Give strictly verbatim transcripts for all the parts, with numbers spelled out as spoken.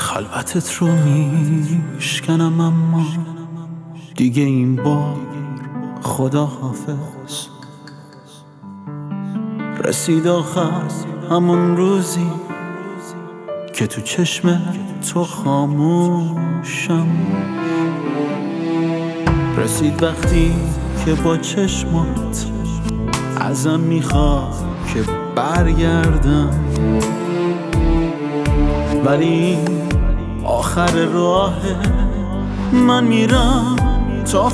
خلوتت رو میشکنم اما دیگه این بار خدا حافظ. رسید آخر همون روزی که تو چشم تو خاموشم. رسید وقتی که با چشمات ازم میخواد که برگردم، ولی آخر راه من میرم تا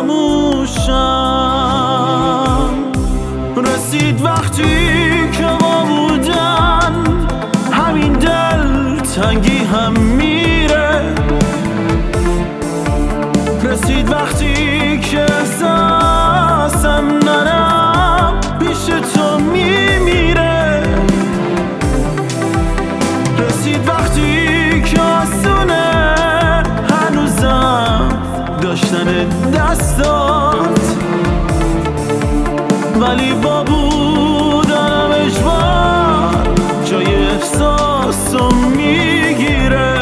فراموشم. رسید وقتی که ما بودن همین دل تنگی هم میره. رسید وقتی که احساسم نرم پیش تو میمیره. رسید وقتی که آسونه هنوزم داشتن دستات، ولی با بودنم اجبار جای احساسو میگیره.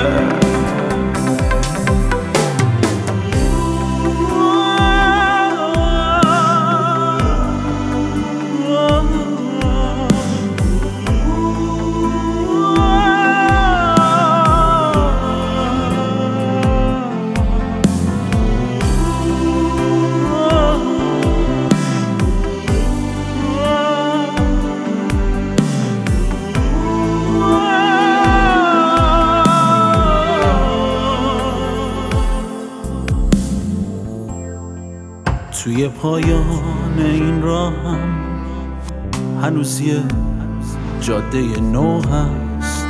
توی پایان این راهم هنوز یه جاده نو هست،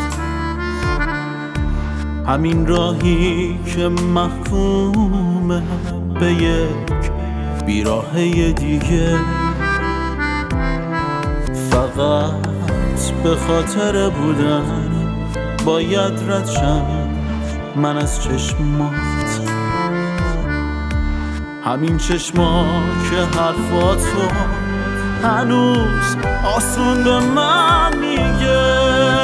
همین راهی که محکومه به یک بیراهه دیگه. فقط به خاطر بودن باید رد شم من از چشمات، همین چشما که حرفاتو هنوز آسون به من میگه.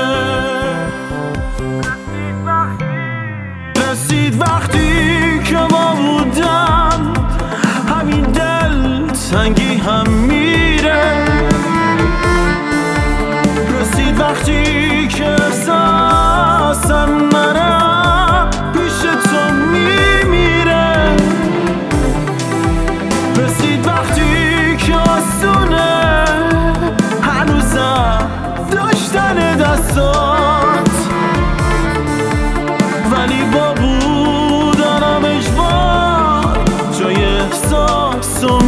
رسید وقتی که ما بودن همین دل تنگی هم میره. رسید وقتی که احساسم منم پیش تو میمیره. رسید وقتی که آسونه هنوزم داشتن دستات، ولی با بودنم اجبار جای احساسم